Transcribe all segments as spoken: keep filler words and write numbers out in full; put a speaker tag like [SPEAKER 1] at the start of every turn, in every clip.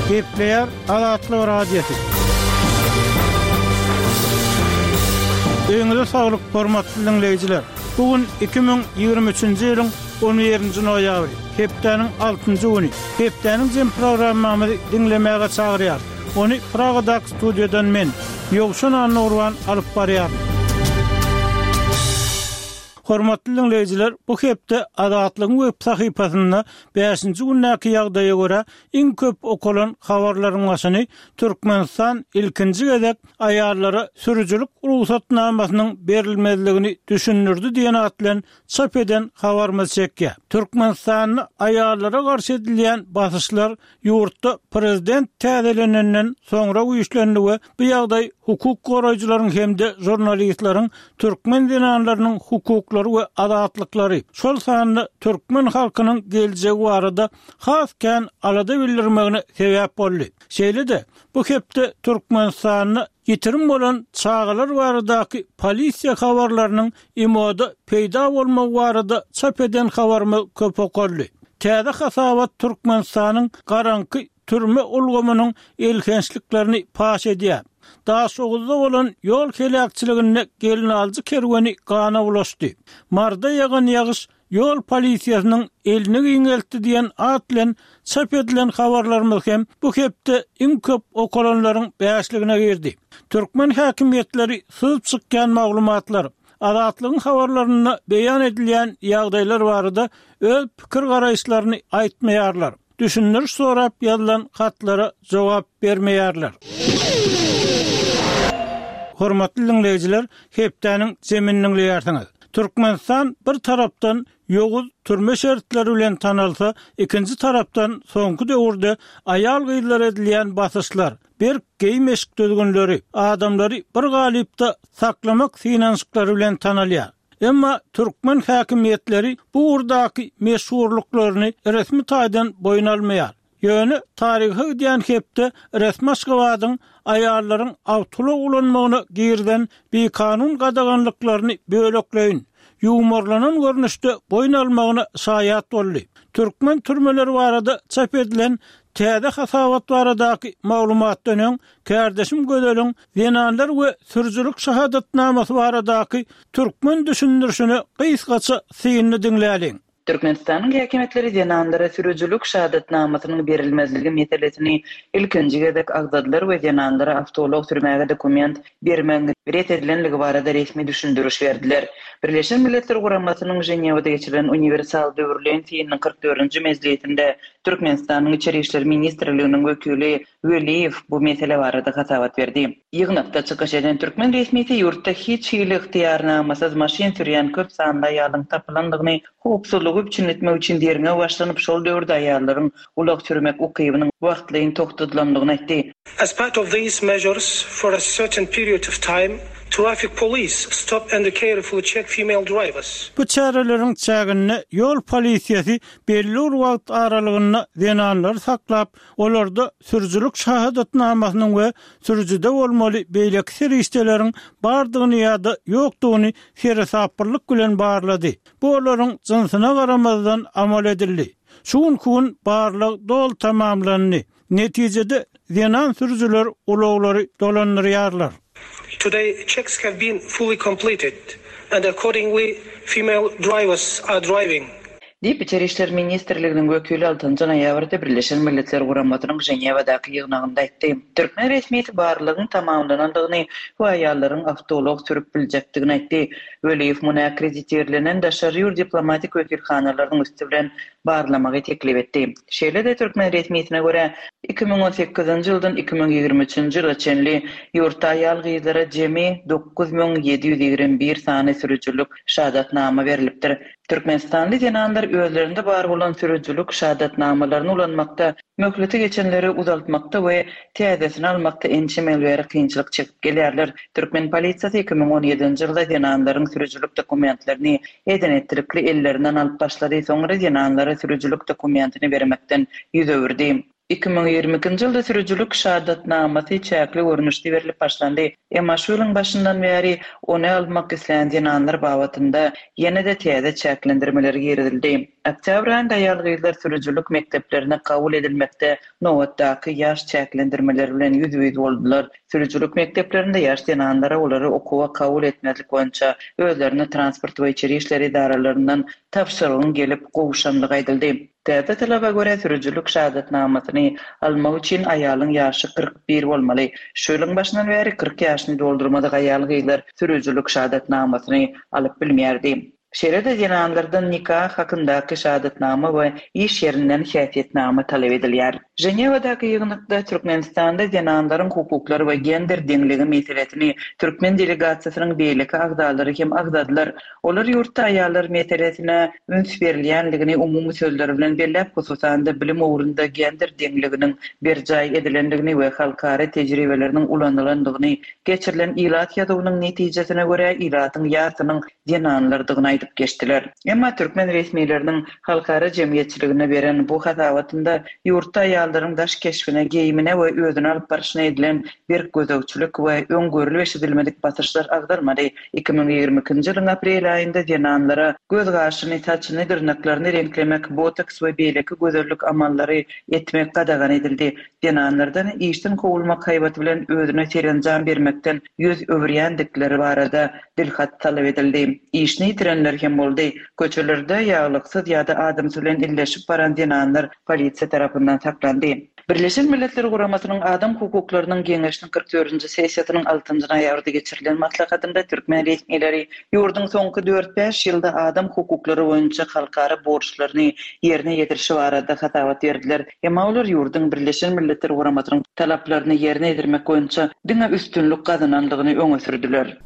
[SPEAKER 1] Gepleyer Azatlyk Radiosu. Öňüňizde saglyk, hormatly dinleýijiler. Bugün iki bin ýygrimi üçinji ýylyň on berinji noýabry, hepdeniň altynjy güni. Hepdeniň jem programmamy dinlemäge çagyrýar. Onu Pragada studiodan men Ýogşan Anurwan alyp barýar. Hormatly dinleýijiler, bu hepde Azatlygyň web sahypasynda beşinji günnäki ýagdaýa görä iň köp okulan habarlaryň başyny Türkmenistan ilkinji gezek aýarlara sürüjülük ruhsatnamasynyň berilmezligini düşünürdi diýen atlan çap eden habarmy çekýär. Türkmenistanyň aýarlara garşy edilýän basyşlar ýurtda prezident täzelenenden soňra güýçlendi we bu ýagdaý hukuk goraýjylaryň hemde jurnalistlaryň türkmen dinanlarynyň hukuklary we azatlyklary şol sanyny türkmen halkynyň geljegi barada hasken alada bildirmegine sebäp boldy. Şeýle-de bu hepde Türkmenistanyny ýitirim bolan çağalar baradaky polisiýa habarlarynyň imoda peýda bolmagy barada çap eden habarmy köp okurly. Täze hasabat Türkmenistanyň garanky türme ulgamynyň elkençliklerini paş edýär. Daha soğuzda olan yol kelekçiligine gelin alıcı kerveni gana ulaştı. Marda yağan yağış yol polisiýasynyň elini giňeltdi diýen atlen çap edilen habarlarymyz hem bu hepde iň köp okulanlaryň beýasligine girdi. Türkmen häkimetleri syzyp çykkan maglumatlar, Azatlygyň habarlaryna beýan edilýän ýagdaýlar barada öz pikir garaýşlaryny aýtmaýarlar. Düşünür sorap ýazylan hatlara jogap bermeýärler. Hormatly dinleýijiler, hepdeniň zemininiň ýertiňiz. Türkmenistan bir tarapdan ýoguz türme şertleri bilen tanalsa, ikinji tarapdan soňky döwürde aýal gyýlar edilýän basyşlar, bir geýmeşik dözgünleri, adamlary bir galypda saklamak finansyklary bilen tanalýar. Emma Türkmen häkimetleri bu urdaky meşhurlyklaryny resmi taýdan boyun almaýar. Ýöne tarihy diýen hepde resmi aşgabadyň aýarlaryň awtula ulanmagyna girden bir kanun gadaganlyklaryny bölekleýin. Ýumorlanan görnüşde boyun almagyna şaýat boldy. Türkmen türmeleri barada çap edilen täze hasabat baradaky maglumatdan öň kärdeşim gödeliň zenanlar we sürüjülük şahadatnamasy baradaky türkmen düşündürşüni gysgaça syny dinläliň.
[SPEAKER 2] Türkmenistanyň häkimetleri zenanlara sürüjülük şahadatnamasynyň berilmezligi meselesini ilkinji gezek agdadylar we zenanlara awtolog türmäge dokument bermegi ret edilenligi barada resmi düşündürüş berdiler. Birleşen Milletler Guramasynyň Jenewada geçirilen universal döwürlenýän kırk dördünji mezgilinde Türkmenistanyň içeri işler ministrliginiň wekili Weliýew bu mesele barada hasabat berdi. Ýygnakda çykyş eden türkmen resmiýeti ýurtda hiç hili ixtiýarnamasyz maşin sürýän köp sanda ýalyň tapylandygyny howpsuzlygy üçin etmek üçin derine başlanyp şol döwürde aýarlaryň ulag sürmek ukybynyň wagtlyň toktadylandygyny aýtdy.
[SPEAKER 3] As part of these measures for a certain period of time, traffic police stop and carefully check female drivers.
[SPEAKER 1] Bu çarelerin çägine yol polisiýasy belli wagt aralygyna zenanlar saklap, olarda sürüjülük şahadatnamasynyň we sürüjüde bolmaly beýleki serişdeleriň bardygyny ýa-da ýokdugyny serhesaplyk bilen barlady. Bu olaryň jynsyna garamazdan amal edildi. Şuň kun barlyk dol tamamlandy. Netijede zenan sürüjüler ulaglary dolandyrýarlar.
[SPEAKER 3] Today, checks have been fully completed, and accordingly, female drivers are driving.
[SPEAKER 2] Diýip İçeri işler ministrliginiň wekili altynjy noýabrda Birleşen Milletler Guramasynyň Jenewadaky ýygnagynda aýtdy. Türkmen resmiýeti barlygyň tamamlanandygyny we aýallaryň awtolog sürüp biljekdigini aýtdy. Weliýew muny akkrediterlenen daşary ýur diplomatik wekilhanalarynyň üstü bilen barlamagy teklip etdi. Şeýle-de Türkmen resmiýetine görä iki bin on sekizinji ýyldan iki bin ýygrimi üçinji ýyla çenli ýurtda aýal gyýlara jemi dokuz bin yedi ýüz ýygrimi bir sany sürüjülük şahadatnama berilipdir. Türkmenistanly zenanlar özlerinde bar bolan sürüjülük şahadatnamalaryny ulanmakda, möhleti geçenleri uzaltmakda we täzesini almakda ençemel we kynçylyk çekip gelýärler. Türkmen polisiýasy iki bin on ýedinji ýylda zenanlaryň sürüjülük dokumentlerini eden ettirikli ellerinden alyp başlady. Soňra zenanlara sürüjülük dokumentini bermekden ýüz öwürdi. iki bin ýigrimiki ýylda sürüjülük şahadatnamasy çäkli görnüşde berilip başlandy. Emma şu ýylyň başyndan beri ony almak isleýän dinanlar babatynda ýene-de täze çäklendirmeler giridildi. Oktyabr aýynda ýalygyzlar sürüjülük mekdeplerine kabul edilmekde nowatdaky ýaş çäklendirmeler bilen ýüz-ýüz boldular. Sürüjülük mekdeplerinde ýaş dinanlara olary okuwa kabul etmezlik boýunça özlerini transport we içeri işleri idaralaryndan tapşyrygyň gelip gowuşanlygy aýdyldy. Täze talaba göre sürüjülük şahadatnamasyny almak üçin aýalyň ýaşy kırk bir bolmaly. Şu ýylyň başyndan beri kırk ýaşyny doldurmadyk aýalgylar sürüjülük şahadatnamasyny alyp bilmärdi. Şeride dinanlardan nikah hakyndaky şahadatnama we iş ýerinden häsiýetnama talap edilýär. Ženewadaky ýygnykda Türkmenistanda dinanlaryň hukuklary we gender deňligi meselesini Türkmen delegasiýasynyň beýleki agdalary hem agdadylar. Olar ýurtda aýallar meselesine üns berilýänligini umumy sözler bilen belläp, hususan bilim ugrunda gender deňliginiň berjaý edilendigini we halkara tejribeleriniň ulandylandygyny, geçirilen ilat ýazywynyň netijesine görä ilatyň ýasynyň dinanlardygyny aýdyp geçdiler. Emma Türkmen resmiýetleriniň halkara jemgyýetçiligine beren bu hasawatynda ýurtda aýallaryň daş keşfine, geyimine we özüne alyp barşyna edilen bir gözegçilik we öňgörüli eşidilmedik basyrçlar agdarmady. iki bin ýigrimiki ýylyň aprel aýynda dinanlara göz gaşyny, taçyny, dyrnaklaryny renklemek, botoks we beýleki gözellik amallary etmek gadagan edildi. Dinanlardan işden kowulmak haýbaty bilen özüne terenjan bermekden ýüz öwürýändikleri barada dilhat talap edildi. İşni itirenler hem boldy. Köçelerde ýaglyksız ýa-da adam bilen illeşip baran dinanlar polisiýa tarapyndan saklandy. Birleşen Milletler Guramasynyň Adam hukuklarynyň Geňeşiniň kırk dördünji sessiýasynyň altynjy noýabrda geçirilen maslahatynda Türkmen resmiýetleri ýurdun soňky dört beş ýylda adam hukuklary boýunça halkara borçlaryny ýerine ýetirişi barada hasawat berdiler. Emma olar ýurdun Birleşen Milletler Guramasynyň talaplaryny ýerine ýetirmek boýunça diňe üstünlük gazanandygyny öňe sürdiler.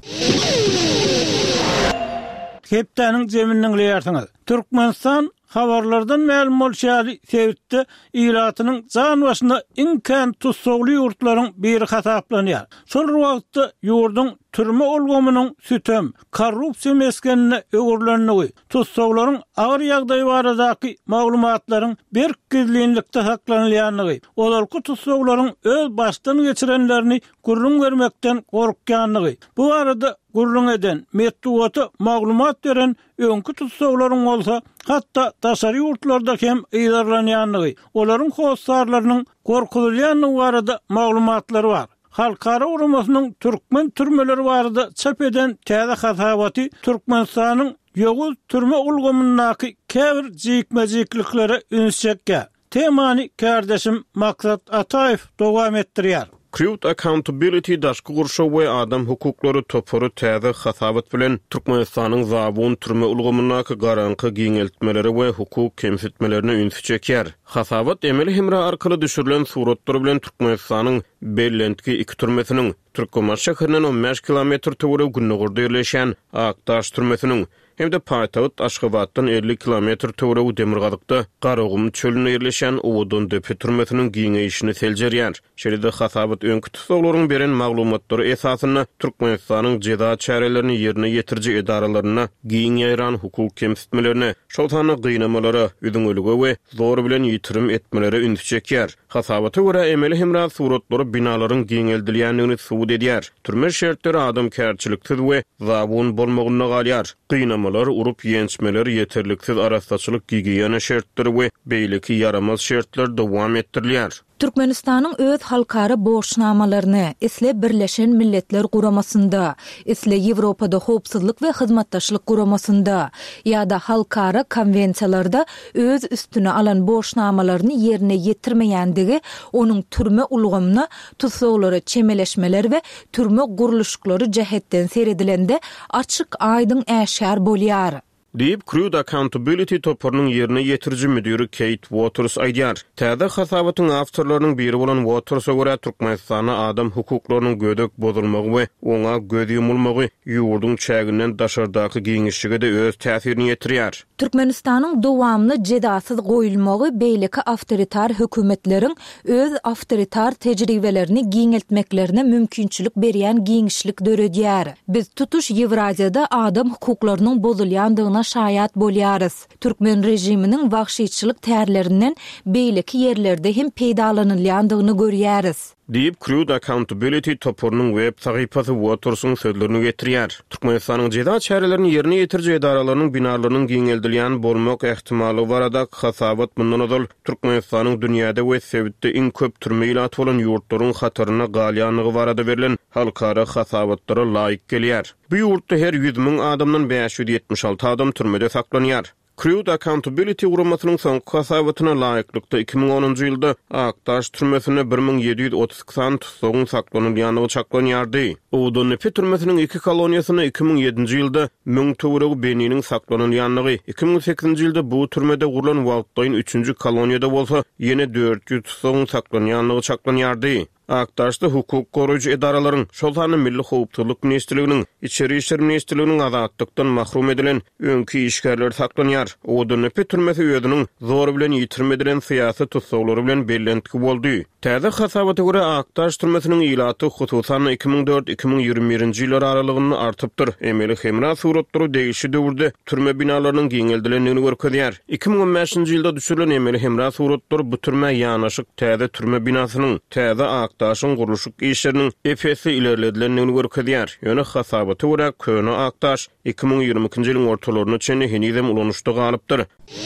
[SPEAKER 1] Hepdäniň jeminiň leýärsiňiz. Türkmenistan habarlardan ma'lum bolýary sebäpde ilatynyň jan başynda iňken tutsagly ýurtlaryň biri hasaplanýar. Şol wagtda ýurdun türme olgamynyň sütem, korrupsiýa meskenine öwürlenýär. Tutsaglaryň agyr ýagdaý baradaky maglumatlaryň berkizlilikde saklanýanlygy, olarky tutsaglaryň öz başdan geçirenlerini gurrun vermekden gorkýanlygy. Bu arada gurrun eden, metduwaty maglumat beren öňkü tutsaglaryň bolsa, hatda daşary ýurtlarda hem ýylarlanýanlygy, olaryň howsarlarynyň gorkulýanlygy barada maglumatlary bar. Halkara uramasynyň Türkmen türmeleri barada çap eden täze hasawaty Türkmenistanyň ýogul türme ulgamyndaky käbir jikmejikliklere ünsçekkä. Temany kardeşim Maksat Ataýew dowam etdirýär.
[SPEAKER 4] Crowd Accountability daşky gurşa we adam hukuklary topory täze hasawat bilen Türkmenistanyň zabun türme ulgamyndaky garanky giňeltmeleri we hukuk kemsitmelerini ünsü çekýär. Hasawat emeli hemra arkaly düşürilen suratlar bilen Türkmenistanyň bellentki iki türmesiniň Türkmenbaş şäherinden on beş kilometr töwere günnägirde ýerleşen Aktaş türmesiniň hem de Paýtagat Aşgabatdan elli kilometr töwere Demirgazykda Garagum çölüne ýerleşen Owudun Depe türmesiniň giňeýişini seljerýär. Şeride hasawat öňkü tutsaglaryň beren maglumatlary esasyna Türkmenistanyň jeda çärelerini ýerine ýetirji edaralaryna giňeýran hukuk kemsitmelerini, şoltany gynamalara, üdüňölüge we zor bilen ýitirim etmeleri ünsü çekýär. Hasawata görä emeli hemra suratlary binalaryň giňeldilýänligini subut edýär. Türme şertleri adam kärçiliksiz we zabun bolmagyna galýar. Gynamalar, urup ýençmeler, ýeterliksiz arastaçylyk gigiýene şertleri we beýleki yaramaz şertler dowam etdirilýär.
[SPEAKER 5] Türkmenistanyň öz halkara borçnamalaryny isle Birleşen Milletler Guramasynda, isle Ýewropada howpsuzlyk we hyzmatdaşlyk guramasynda ýa-da halkara konwensiýalarda öz üstüne alan borçnamalaryny ýerine ýetirmeýändigi onuň türme ulgamyna tutsaglary çemeleşmeler we türme guruluşlary jähetden seredilende açyk aýdyň äşär bolýar.
[SPEAKER 4] Deep Crowd Accountability toporunyň ýerine ýetirji müdiri Kate Waters aýdýar. Täze hasawatyň awtorlarynyň biri bolan Waters'a görä Türkmenistana adam hukuklarynyň gödek bozulmagy we oňa göz ýumulmagy ýurdun çäginden daşardaky giňişige de öz täsirini ýetirýär.
[SPEAKER 5] Türkmenistanyň dowamly jedasyz goýulmagy beýleki awtoritar hökümetleriň öz awtoritar tejribelerini giňeltmeklerine mümkinçilik berýän giňişlik döredýär. Biz tutuş Ýewraziýada adam hukuklarynyň bozulýandygyna şaýat bolýarys. Türkmen rejiminiň wagşyçylyk tärlerinden beýleki ýerlerde hem peýdalanylýandygyny görýäris.
[SPEAKER 4] Deep Crude Accountability toporunun web sahypasy Waters'un sözlerini getirýär. Türkmenistanyň jeda çärelerini ýerine ýetirje edaralarynyň binalarynyň giňeldilýän bolmak ähtimaly barada hasabat mundan ozal Türkmenistanyň dünýäde we sebitde iň köp türme ilat bolan ýurtlaryň hataryna galýanlygy barada berilen halkara hasabatlara laýyk gelýär. Bu ýurtda her yüz miň adamdan beş yüz ýetmiş alty adam türmede saklanýar. Crude Accountability guramasynyň soňky hasabatyna laýyklykda iki miň onunjy ýylda Aktaş türmesine bir miň ýedi ýüz otuz san tutsagyň saklanylýanlygy çaklanýardy. Odan Nefe türmesiniň iki koloniýasyna iki miň ýedinji ýylda müň töwereg beniniň saklanylýanlygy, iki miň sekizinji ýylda bu türmede gurulan wagtdaýyn üçünji koloniýada bolsa, ýene dört yüz tutsagyň saklanýanlygy çaklanýardy. Aktaşda hukuk goruýjy edaralaryň, şolhany Milli Howpsuzlyk Ministrliginiň, İçeri işler Ministrliginiň azatdykdan mahrum edilen öňki işgärler saklanýar. Odan Nefe türmesi ýödüniň zor bilen ýitirmedilen syýasy tutsaglary bilen bellendik boldy. Täze hasabata görä Aktaş türmesiniň ilaty hususan iki miň dört iki miň ýygrimi birinji ýyllar aralygyny artypdyr. Emeli hemra suratlary değişi döwürde türme binalarynyň giňeldilendigini görkezýär. iki miň on beşinji ýylda düşürilen emeli hemra suratlary bu türme ýanaşyk täze türme binasynyň täze Aktaşyň gurulşyk işleriniň efesi ilerledilendigini görkezýär. Ýöne hasabata görä köne Aktaş iki miň ýygrimi ikinji ýylyň ortalaryna çenli henizem ulanuşda galypdyr.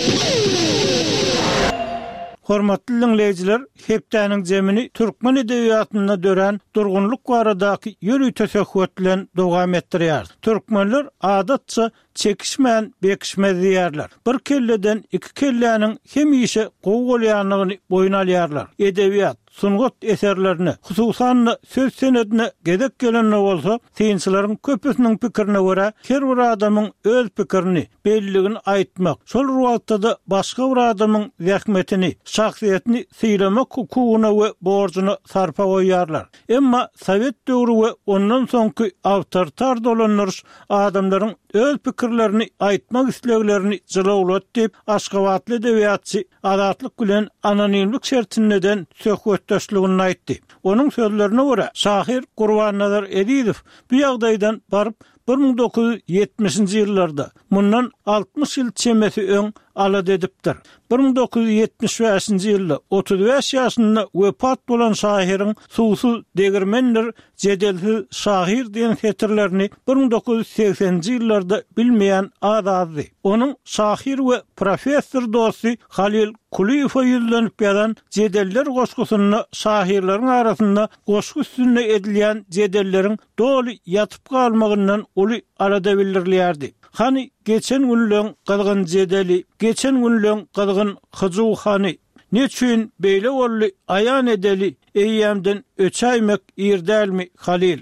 [SPEAKER 1] Hormatly dinleyijiler, hepdäniň jemini türkmen edebiýatyna dören durgunluk baradaky ýöri teşekkür bilen dowam etdirýär. Türkmenler adatça çekişmän bekişmez diýerler. Bir kelleden iki kelläniň hem işe gowy bolýanlygyny boyun alýarlar. Edebiýat, sungat eserlerini, hususan söz senedine gedek gelenler bolsa, synçylaryň köpüsiniň pikirine görä, her bir adamyň öz pikirini, belligini aýtmak, şol wagtda başga bir adamyň zähmetini, şahsiýetini syýlamak hukugyna we borjuna sarpa goýarlar. Emma Sowet döwrü we ondan soňky awtoritar dolanlar adamlaryň öz pikirlerini aýtmak isleglerini jylawlat diýip Aşgabatly edebiýatçy azatlyk bilen anonimlik şertinden söhbetdeşligini aýtdy. Onuň sözlerine görä, şahyr Gurbanazar Edizow bu ýagdaýdan baryp bir miň dokuz yüz ýetmişinji ýyllarda mundan altmış ýyl çemesi öň alad edipdir. bir miň dokuz yüz ýetmiş beşinji ýylda otuz beş ýaşynda wepat bolan şahyryň Suwsuz degirmenler jedelsiz şahyr diýen hetirlerini bir miň dokuz yüz seksenji ýyllarda bilmeýän azady. Onuň şahyr we professor dosty Halil Kuliýew ýüzlenip ýazan jedeller goşgusyny şahyrlaryň arasynda goşgu üstünde edilýän jedelleriň doly ýatyp galmagyndan uly arada bildirilýärdi. Hani geçen günlüň galgyn jedeli, geçen günlüň galgyn Hyjuhany neçün beýle bolly aýan edeli eýýämden öçäýmek ýerdälmi Halil?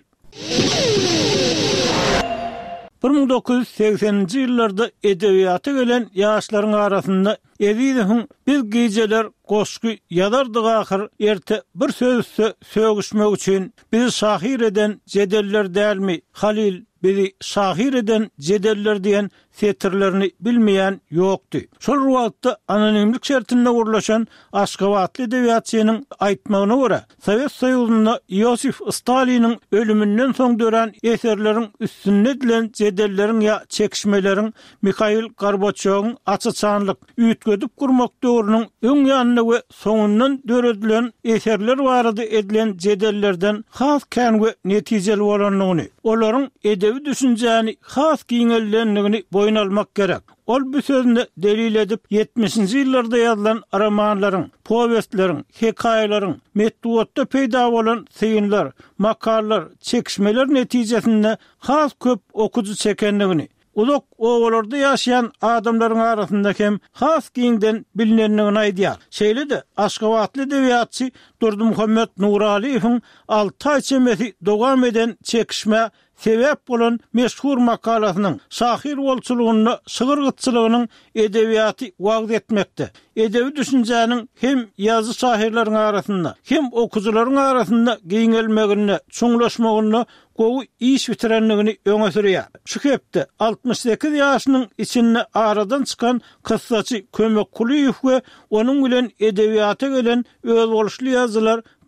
[SPEAKER 1] bir miň dokuz yüz sekseninji ýyllarda edebiýata gelen ýaşlaryň arasynda Edizowyň biz gejeler goşky ýazardyk ahyr erte bir sözse sögüşmek üçin biz şahyr eden jedeller dälmi Halil bizi şahyr eden jedeller diýen setirlerini bilmeýän ýokdy. Şol wagtda anonimlik şertinde gurulşan Aşgabatly edebiýatçynyň aýtmagyna görä, Sowet Soýuzynda Ýosif Staliniň ölümünden soň dören eserleriň üstünde edilen jedelleriň ýa çekişmeleriň Mikhail Gorbaçowyň açyçanlyk üýtgedip gurmak döwrüniň öň ýanyna we soňundan döredilen eserler barada edilen jedellerden has kän we netijeli bolanlygyny, olaryň edebi düşünjäni has giňellenligini boyun almak gerek. Ol bu sözünde delil edip ýetmişinji ýyllarda ýazylan romanlaryň, powestlaryň, hekaýalaryň, metduatda peýda bolan syýynlar, makallar, çekişmeler netijesinde has köp okuju çekenligini, uzak owalarda ýaşaýan adamlaryň arasynda hem has giňden bilinenligini aýdýar. Şeýle de Aşgabatly edebiýatçy Durdymuhammed Nuraliýewiň alty aý çemesi dowam eden çekişme sebep bolan meşhur makalasynyň şahyr bolçulugyny, şygyrgytçylygynyň edebiýaty wagt etmekde. Edebi düşünjäniň hem ýazy şahyrlaryň arasynda, hem okujularyň arasynda giňelmegine, çuňlaşmagyna gowy iş bitirenligini öňe sürýär. Şu hepde altmış sekiz ýaşynyň içinde aradan çykan kyssaçy Kömek Kuliýew we onuň bilen edebiýata gelen öz boluşly ýazylar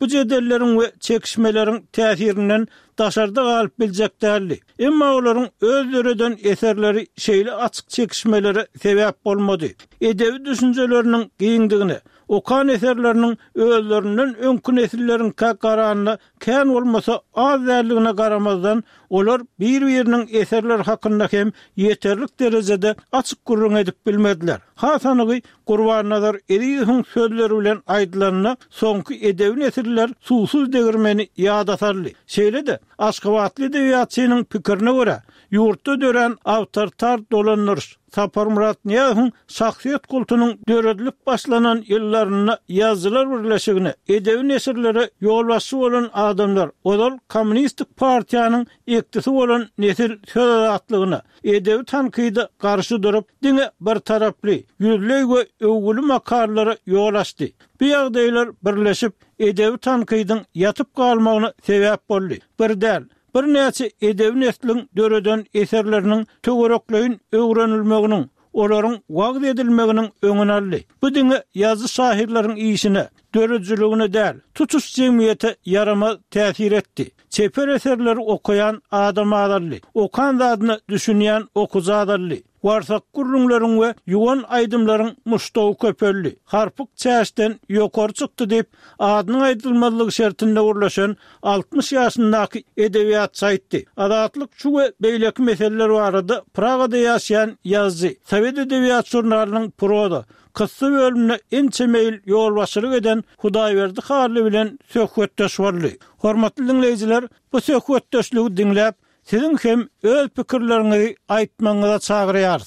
[SPEAKER 1] bu jedellerin we çekişmelerin täsirinden daşarda galyp biljekdärli. Emma olaryň özleriden eserleri şeýle açyk çekişmelere sebäp bolmady. Edebi düşünceleriniň giňdigine, okan eserleriniň özlerinden öňkü nesillerin kakaragyna kän bolmasa az därligine garamazdan olar bir-biriniň eserler hakynda hem yeterlik derejede açyk gurrun edip bilmediler. Hasanygy Gurbannazar Ediýewiň sözleri bilen aýdylanyna soňky edebi nesiller susuz degirmeni ýada saldy. Şeýle de Aşgabatly edebiýatçynyň pikirine görä, ýurtda dören awtortar dolanýar. Sapar Murat Niýazyň şahsiýet kultunyň döredilip başlanan ýyllaryna ýazgylar birleşigine edebi nesillere ýolbaşçy bolan adamlar, olar kommunistik partiýanyň ektisi bolan nesil söýatlygyna edebi tankyda garşy durup diňe bir taraply, ýüzlük we öwgüli makallara ýol açdy. Bu ýagdaýlar birleşip edebi tankydyň ýatyp galmagyna sebäp boldy. Birdäl bir näçe edebi nesliniň döreden eserleriniň töwerekleýin öwrenilmeginiň, olaryň wagt edilmeginiň öňüne aldy. Bu diňe ýazy şahirleriň işine, döredjiligine däl, tutuş jemgyýete yaramaz täsir etdi. Çeper eserleri okuyan adam adally, okan zadyny düşünýän okuza adally. Warsak gurrunlaryň we ýuwan aýdymlaryň muştawy köpelli. Harpyk çäşden ýokary çykdy diýip adynyň aýdylmalygy şertinde urlaşan altmış ýaşyndaky edebiýatçy aýtdy. Adatlyk şu we beýleki meseleler barada Pragada ýaşaýan ýazgy Sowet edebiýat jurnalynyň proda kıssa bölümüne ençe meýil ýolbaşçylyk eden Hudaýberdi Harly bilen söhbetdeş boldy. Hormatly dinleýijiler, bu söhbetdeşligi dinläp sizin hem öz pikirlerinizi aýtmaňyza çagyrýarys.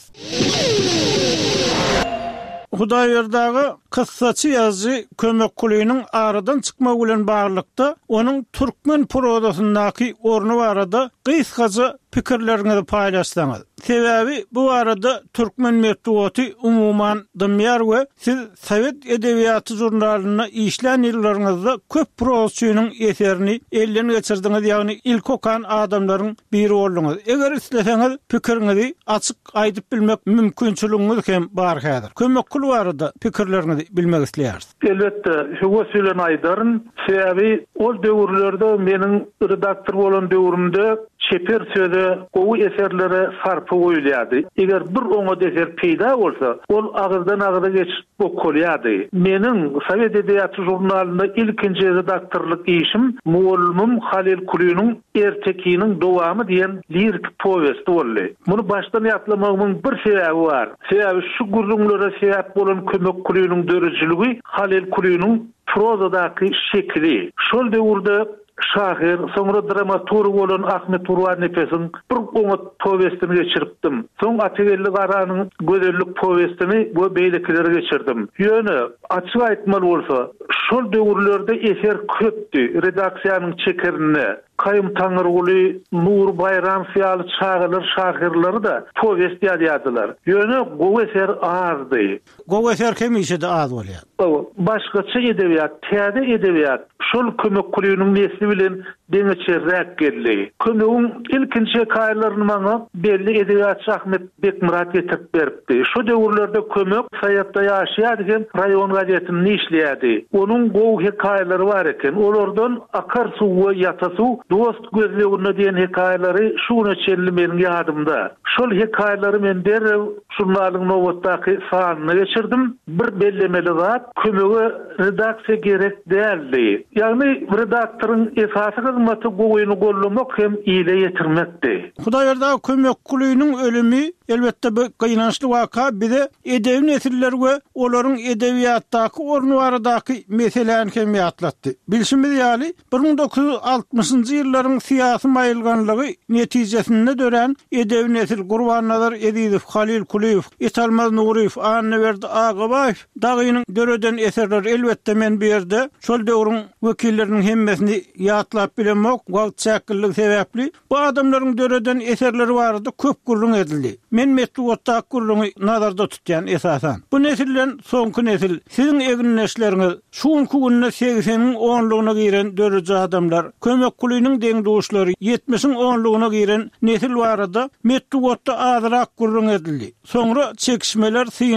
[SPEAKER 1] Hudaýberdagy kıssaçy ýazgy kömek kulynyň aradan çykmagy bilen baglykda onuň türkmen prozasyndaky orny barada gysgaça pikirlerinizi paýlaşsaňyz. Sebäbi bu arada türkmen metduaty umuman dymýar we siz Sowet edebiýaty jurnalyna işlän ýyllaryňyzda köp prozçynyň eserini elden geçirdiňiz, ýagny ilk okan adamlaryň biri boldyňyz. Eger isleseňiz pikiriňizi açyk aýdyp bilmek mümkinçiligiňiz hem bar häzir. Kömek kul barada pikirlerinizi bilmek isleýäris.
[SPEAKER 6] Elbetde, şu wesilen aýdaryn, sebäbi ol döwürlerde meniň redaktor bolan döwrümde çeper söze gowy eserlere sarpy goýulýardy. Eger bir oňa eser peýda bolsa, ol agyrdan agyra geçip okulýardy. Meniň Sowet edebiýaty jurnalyna ilkinji redaktorlyk işim muallymym Halil Kulynyň Ertekiniň dowamy diýen lirik powest boldy. Muny başdan ýatlamagymyň bir sebäbi bar. Sebäbi şu gurrunlara sebäp bolan kömek Kulynyň döredjiligi Halil Kulynyň prozadaky şekli. Şol döwürde şahir, sonra dramaturg bolan Ahmet Urwan Nefesiň bir goňa powestini geçiripdim. Soň Ategelli Garanyň gözellik powestini bu beýlekilere geçirdim. Ýöne açyk aýtmaly bolsa, şol döwürlerde eser köpdi. Redaksiýanyň çekerine Kayyum Taňryguly, Nur Bayram fiýaly çağılar şahirleri da powest ýazýardylar. Ýöne gowy eser azdy.
[SPEAKER 1] Gowy eser kemişde az bolýar.
[SPEAKER 6] Başgaça edebiýat, täze edebiýat şol kömek kulynyň nesli bilen deňeçerräk geldi. Kömegiň ilkinji hekaýelerini maňa belli edebiýatçy Ahmet Bekmurat ýetirip beripdi. Şu döwürlerde kömek Saýatda ýaşaýardygan raýon gazetini işleýärdi. Onuň gowy hekaýeleri bar eken. Olardan akar suw we ýata suw dost gözlegine diýen hekaýeleri şuna çelli meniň ýadymda. Şol hekaýeleri men derrew jurnalyň nowatdaky sanyna geçirdim. Bir bellemeli zat kömegi redaksiýa gerek däldi. Ýagny redaktoryň esasy hyzmaty goýuny gollamak hem ýyle ýetirmekdi.
[SPEAKER 1] Hudaýberdagy kömek kulynyň ölümi elbetde bir gynançly waka, bize edebi nesiller we olaryň edebiýatdaky orny baradaky meselelerini hem ýatlatdy. Bilşimiz ýaly bir ming dokuz yüz altmışynjy ýyllaryň syýasy maýylganlygy netijesinde dören edebi nesil Gurbannazar Ediýew, Halil Kuliýew, Etalmaz Nuriýew, Anneberdi Agabaýew dagynyň döreden eserler elbetde men bir ýerde şol döwrüň wekilleriniň hemmesini ýatlap bilemek wagt çäkiligi sebäpli bu adamlaryň döreden eserleri barada köp gurrun edildi. Men metduatda gurruny nazarda tutýan esasan. Bu nesilden soňky nesil siziň egin neşleriniz şuňky günne segseniň onlugyna giren dörejji adamlar, kömek kulynyň deňduşlary ýetmişiň onlugyna giren nesil barada metduatda azrak gurrun edildi. Soňra çekişmeler, syňlar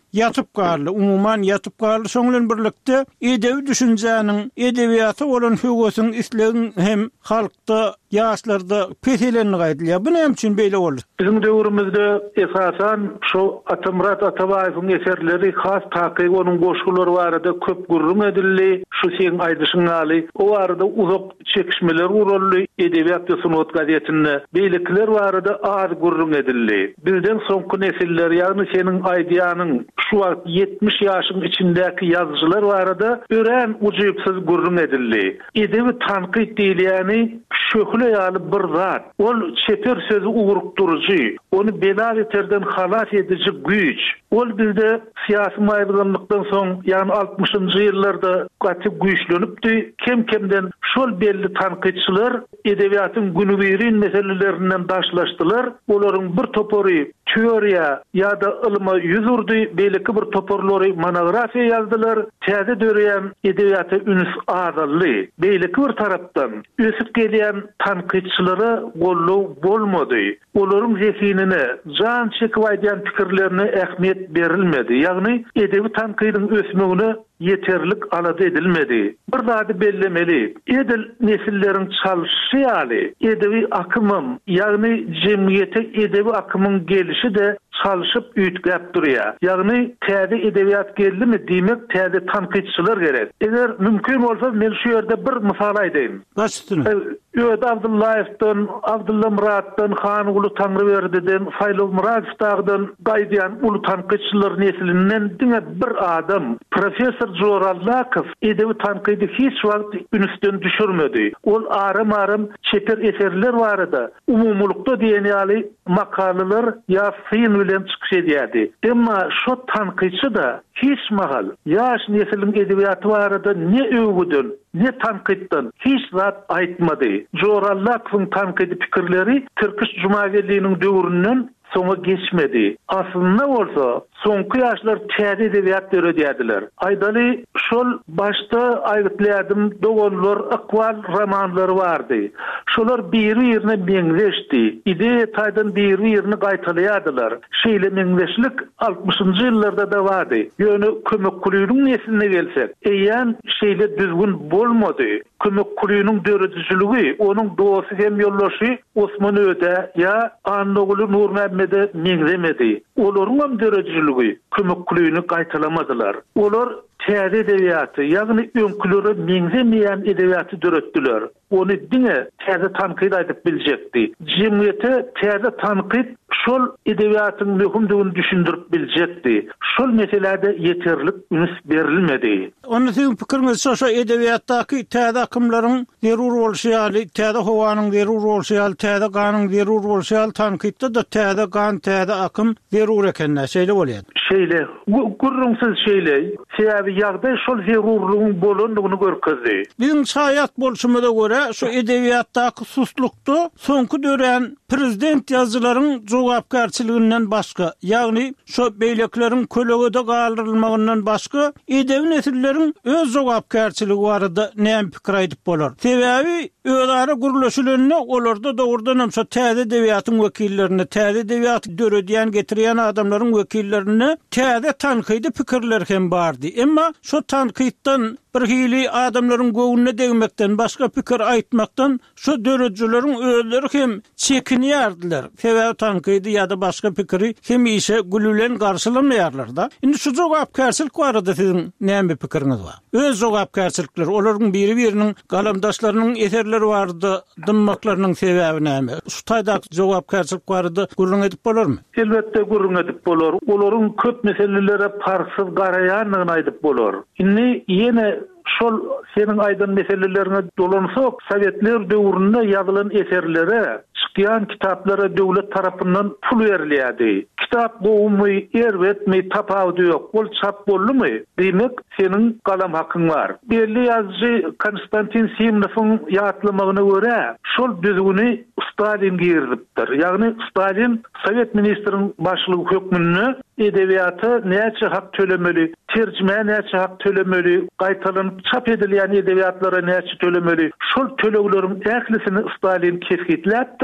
[SPEAKER 1] yatıp garly, umuman yatıp garly şoňlan birlikde edebi düşünjäniň, edebiýata bolan höwgesin islegin hem halkda, ýaşlarda petelenini gaýdylýar. Bu näme üçin beýle boldy?
[SPEAKER 6] Bizim döwrümizde esasan şu Atamurat Atabaýewiň eserleri has taky onuň goşgulary barada köp gurrun edildi. Şu seň aýdyşyň aly, o arada uzak çekişmeler uruldy. Edebiýat we sunat gazetinde beýlikler barada az gurrun edildi. Bizden soňky nesiller, ýagny senin aýdýanyň şu wagt yetmiş ýaşyň içindäki ýazgyçylar barada ören ujypsyz gurrun edildi. Edebi tanqid diýilýäni şöhle ýaly bir zat. Ol çeper sözü ugrukduruji, onu belal eterden halas edici güç. Ol bizde siyasi maýdanlykdan soň, ýani altmışyncy ýyllarda gaty güýçlenipdi. Kem-kemden şol belli tanqidçiler edebiýatyň günübirin meselelerinden daşlaşdylar. Olaryň bir topory teoriýa ýa-da ylma ýüzurdy, beýleki bir toporlary monografiýa ýazdylar. Täze döreýän edebiýata üns azally. Beýleki bir tarapdan ösüp gelýän tanqidçilere gollaw bolmady. Olaryň zehinine, jan çekip aýdýan pikirlerine ähmiýet berilmedi. Ýagny edebi tanqydyň ösmegine yeterlik alady edilmedi. Bir zady bellemeli. Edil nesilleriň çalyşy ýaly, edebi akymym, ýagny jemgyýete edebi akymyň gelişi de çalyşyp üýtgäp durýar. Ýagny täze edebiýat geldimi diýmek täze tanqidçiler gerek. Eger mümkin bolsa men şu ýerde bir mysal aýdym.
[SPEAKER 1] Başsyny.
[SPEAKER 6] Öýt Abdullaýewden, Abdulla Muratdan, Han Ulu Tanryberdi'den, Faýlul Muratowdan gaýdýan ulu tanqidçiler nesilinden diňe bir adam, professor Jorallakow edebi tanqidi hiç wagt ünsden düşürmedi. Ol arym-arym çeper eserler barada umumlukda diýen ýaly makalalar ýa syn bilen çykyş edýärdi. Emma şu tanqidçi da hiç mahal ýaş nesiliň edebiýaty barada ne öwgüden, ne tanqidden hiç zat aýtmady. Jorallakowyň tanqidi pikirleri Türkiş Cumhuriyetliğinin döwründen soňa geçmedi. Aslında bolsa soňky ýaşlar täze edebiýat döredýärdiler. Aýdaly şol başda aýdyplarym dogonlar akwal romanlary bardy. Şolar biri-birine meňzeşdi. Ideýa taýdan biri-birini gaýtalýardylar. Şeýle meňzeşlik altmışyncy ýyllarda da bardy. Ýöne kömek kulüýüniň nesline gelsek, eýen şeýle düzgün bolmady. Kömek kulüýüniň dörediciligi, onuň dogusy hem ýollaşy Osman Öde ýa Anadolu Nurmehmede meňzemedi. Olaryň dörediciligi kömek kulüýüni gaýtalamadylar. Olar täze edebiýaty, ýagny öňkülere meňzemeýän edebiýaty döretdiler. Onu diňe täze tanqid aýdyp biljekdi. Jemgyýete täze tanqid şol edebiýatyň möhümdigini düşündirip biljekdi. Şol meselede yeterlik üns berilmedi.
[SPEAKER 1] Onu siň pikiriňiz şo edebiýatdaky täze akymlaryň zerur bolşy ýaly, täze howanyň zerur bolşy ýaly, täze ganyň zerur bolşy ýaly tanqidde de täze gan, täze akym zerur ekenler şeýle bolýar.
[SPEAKER 6] Şeýle, gurrunsyz şeýle, sebäbi ýagdaý şol zerurlygyň bolandygyny görkezdi.
[SPEAKER 1] Bizim şaýat bolşumyda görä şu edebiýatdaky suslukdy soňky dören prezident ýazgylaryň jogapkärçiliginden başga, ýagny şu beýlekleriň kölegede galdyrylmagyndan başga edebi nesilleriň öz jogapkärçiligi barada näme pikir aýdyp bolar. Sebäbi özara gurulşylaryny olarda dogrudan hem şu täze edebiýatyň wekillerine, täze edebiýat döredýän getirýän adamlaryň wekillerine täze tanqidi pikirler hem bardy. Emma şu tanqidden bir hili adamlaryň göwüne degmekden, başga pikir aýtmakdan şu döredijileriň özleri hem çekinýärdiler. Sebäbi tanqidi ýa-da başga pikiri hem işe gülülen garşylanmaýarlar da. Indi şu jogapkärçilik barada siziň näme pikiriňiz bar? Öz jogapkärçilikler, olaryň biri-biriniň galamdaşlarynyň eserleri bardy, dymmaklarynyň sebäbi näme? Şu taýda jogapkärçilik barada gurrun edip bolarmy?
[SPEAKER 6] Elbetde gurrun edip bolar. Olaryň köp meselelere parsyz garaýanlygyny aýdyp bolar. Indi ýene şol senin aýdan meselelerine dolansak, Sovetler döwründe ýazylan eserlere, çykýan kitaplara döwlet tarapyndan pul berilýärdi. Kitap goýumy, erwetmi, tapawdy ýok. Ol çap boldymy? Demek senin galam hakyň bar. Belli ýazgy Konstantin Simonowyň ýatlymagyna görä, şol düzgüni Stalin girdipdir. Ýagny Stalin Sovet ministriniň başlygy hökmüne edebiýata näçe hak tölemeli, terjime näçe hak tölemeli, gaýtalanyp çap edilýän edebiýatlara näçe tölemeli. Şol tölegleriň ählisini Stalin kesgitläpdir.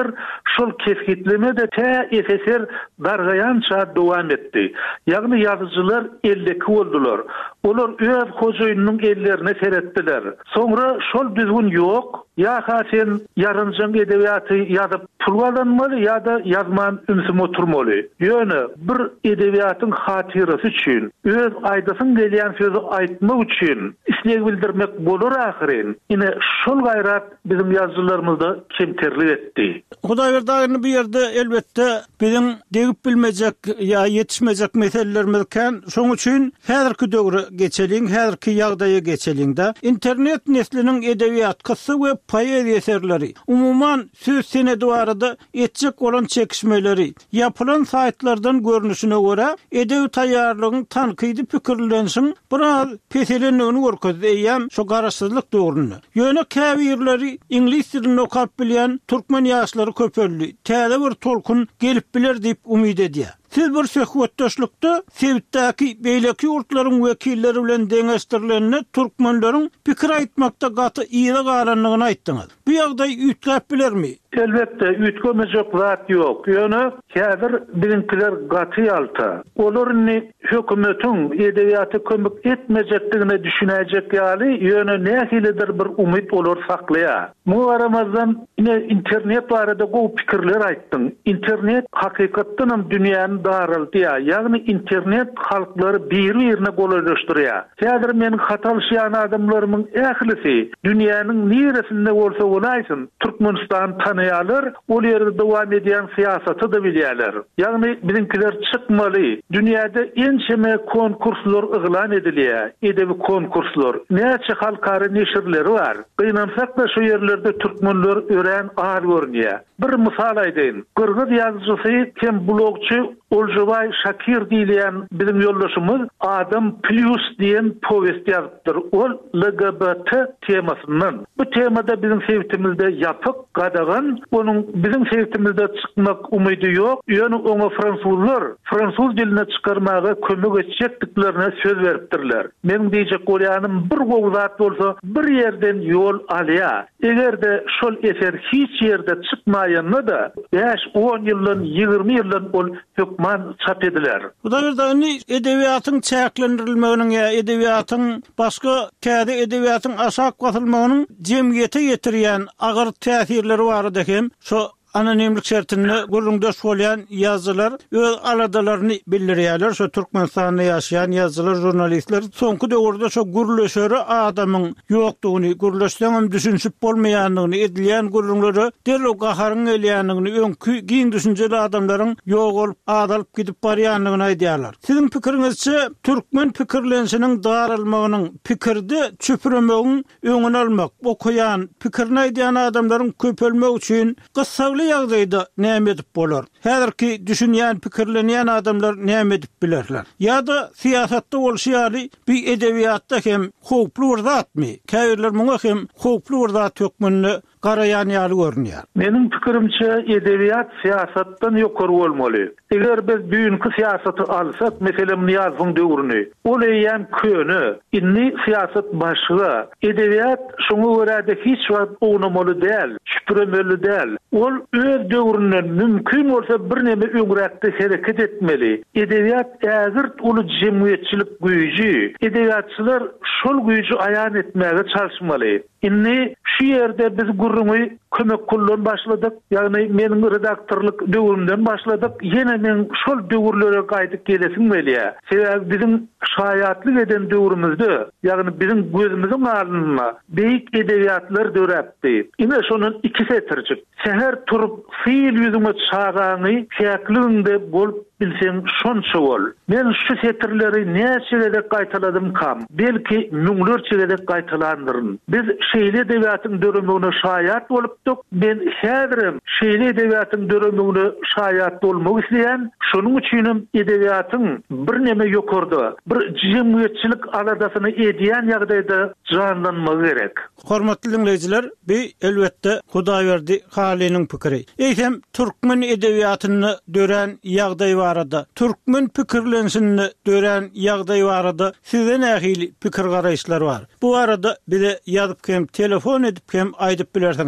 [SPEAKER 6] Häzir şol keskitleme de te S S R dargayança dowam etdi. Ýagny ýazyjylar eldeki boldular. Olar öz hojaýynyň ellerine seretdiler. Soňra şol düzgün ýok, ýa-ha sen yarınjyň edebiýaty ýazyp pul alanmaly ýa-da ýazman ümsüm oturmaly. Ýöne bir edebiýatyň hatyrasy üçin, öz aýdasyn gelýän sözi aýtmak üçin isleg bildirmek bolar ahyren. Ine şol gaýrat bizim ýazyjylarymyzda kemterlik etdi.
[SPEAKER 1] Hudaý berdiňi bir ýerde elbetde bizim degip bilmejek ýa ýetişmejek meselelerimiz kan. Şoň üçin häzirki döwre geçeliň, häzirki ýagdaýa geçeliňde internet nesliniň edebiýat, kıssa we poeziýa eserleri, umuman söz senedi barada etjek bolan çekişmeleri, ýapylan saýtlardan görnüşine görä edebi taýýarlygyň tankydy pikirlenşiň biraz peselenigini görkezýär şo garaşsyzlyk döwründe. Ýöne käbirleri ingliz dilini okap bilýän türkmen ýaşlary köpeldi. Täze bir tolkun gelip biler diýip umyd edýär. Siz bir söhbetdaşlykda Sewitdäki beýleki ýurtlaryň wekilleri bilen deňeşdirilenine türkmenleriň pikir aýtmakda gaty ýyla galanlygyny aýtdyňyz. Bu ýagdaý üýtläp bilermi?
[SPEAKER 6] Elbette üýtgemejek zat ýok. Ýöne häzir bilinkiler gaty ýalta. Olaryny hökümetiň edebiýaty kömek etmejekdigine düşünäjek ýaly ýöne nähilidir bir umyt olar saklaýar. Bu aramazdan ine internet barada gowy pikirler aýtdyň. İnternet hakykatdan hem dünýäni daraltýar. Ýagny internet halklary bir-birine golaşdyrýar. Häzir meniň hatalşýan adamlarymyň ählisi dünýäniň niresinde bolsa bolaýsyn Türkmenistan tanıýarlar, ol ýerde dowam edýän syýasaty da bilýärler. Ýagny bizimkiler çykmaly. Dünýäde ençeme konkurslar yglan edilýär. Edebi konkurslar. Näçe halkary neşirleri bar. Gynansak da şu ýerlerde türkmenler ören ar görnýär. Bir mysal aýdyn. Gürgüz ýazyjysy hem blogçy Oljubay Şakir diýilen bizim ýoldaşymyz Adam Plus diýen powest ýazdyr. Ol L G B T temasyndan. Bu temada bizim sewtimizde ýapyk gadagan, onuň bizim sewtimizde çykmak umydy ýok. Ýöne oňa fransuzlar fransuz diline çykarmaga kömek etjekdiklerine söz beripdirler. Meniň diýjek bolýanym bir gowzat bolsa bir ýerden ýol alýar. Egerde şol eser hiç ýerde çykmaýanna da beş on ýyldan ýygrimi ýyldan ol hükman çap ediler.
[SPEAKER 1] Bu da bir da edebiýatyň çäklendirilmeginiň ýa edebiýatyň başga käde edebiýatyň aşak basylmagynyň jemgyýete ýetirýän agyr täsirleri barada hem şo anonimlik şertinde gurrundaş bolýan ýazylar öz aladalaryny bildirýärler. Şo Türkmenistanda ýaşaýan ýazylar, jurnalistler soňky döwürde şo gurulşary adamyň ýokdugyny, gurulşdan düşünşip bolmaýanlygyny, edilýän gurulşary derle gaharyň elýänligini, öňkü giň düşünjeli adamlaryň ýok bolup adalyp gidip barýanlygyny aýdýarlar. Siziň pikiриňizçe türkmen pikirlenşiniň daralmagynyň pikirde çöpüremegiň öňüni almak, okuyan, pikirini aýdýan adamlaryň köpelmek üçin gyssaly ýagdaýda näme edip bolar? Häzirki düşünýän, pikirlenýän adamlar näme edip bilerler? Ýa-da syýasatda bolşýaly bir edebiýatda hem howply bir zatmy? Käbirler muňa hem howply bir zat hökmünde garayan ýaly görünýär.
[SPEAKER 6] Meniň pikirimçe edebiýat syýasatdan ýokary bolmaly. Eger biz büyünki syýasaty alsak, meselem Niýazowyň döwrüni, ol eýen köni, inni syýasat başga, edebiýat şoňa görä hiç wagt ownamaly däl, şüpüremeli däl. Ol öz döwründen mümkin bolsa bir neme öňrekde hereket etmeli. Edebiýat äzir uly jemgyýetçilik güýji. Edebiýatçylar şol güýji aýan etmäge çalışmaly. Inni şu ýerde biz gurrumy kömek kullan başladyk. Ýagny meniň redaktorlyk döwrümden başladyk. Ýene men şol döwürlere gaýdyp gelesim gelýär. Sebäbi bizim şaýatlyk eden döwrümizde, ýagny bizim gözümiziň alnyna beýik edebiýatlar döräpdi. Ine şonun iki setirjik. Seher turup fiil ýüzüme çağany käklinde bolup bilsen şonça bol. Men şu setirleri näçe gaýtaladym kam. Belki müňlerçe de gaýtalandyryn. Biz şeýle edebiýatyň döwrüne şaýat bolupdyk. Ben häzirim şeýle edebiýatyň döwrüne şaýat bolmak isleýän, şonuň üçin edebiýatyň bir neme ýokardy. Bir jemgyýetçilik aladasyny edýän ýagdaýda janlanmagy gerek.
[SPEAKER 1] Hormatly dinleýijiler, bu elbetde Hudaýberdi haliniň pikiri. Eýsem türkmen edebiýatyny dören ýagdaý barada, türkmen pikirlenşini dören ýagdaý barada size nähili pikir garaýşlar bar. Bu arada bize ýazyp hem telefon edip hem aýdyp bilersiňiz. Hudaý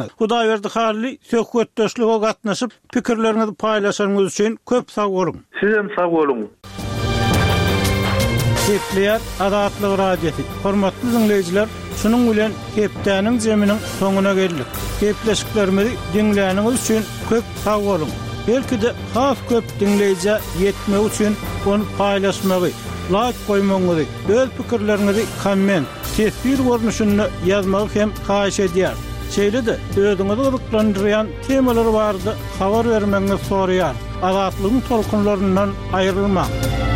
[SPEAKER 1] Berdi Halli söhbetdeşlige gatnaşyp pikirlerinizi paýlaşanyňyz üçin köp sag bolun.
[SPEAKER 6] Sizem sag bolun.
[SPEAKER 1] Hepleýär Adatlyk radiosi. Hormatly dinleýijiler, şunuň bilen hepdäniň jeminiň soňuna geldik. Hepleşiklerimizi dinläniňiz üçin köp sag bolun. Belki de has köp dinleýije ýetmek üçin onu paýlaşmagy, like goýmagy, öz pikirlerinizi komment, tesbir görnüşünde ýazmagy hem haýyş edýär. Şeýle de özüňizi ýoklandyrýan temalar bardy, habar bermeňizi soraýar. Adatlygyň tolkunlaryndan aýrylma.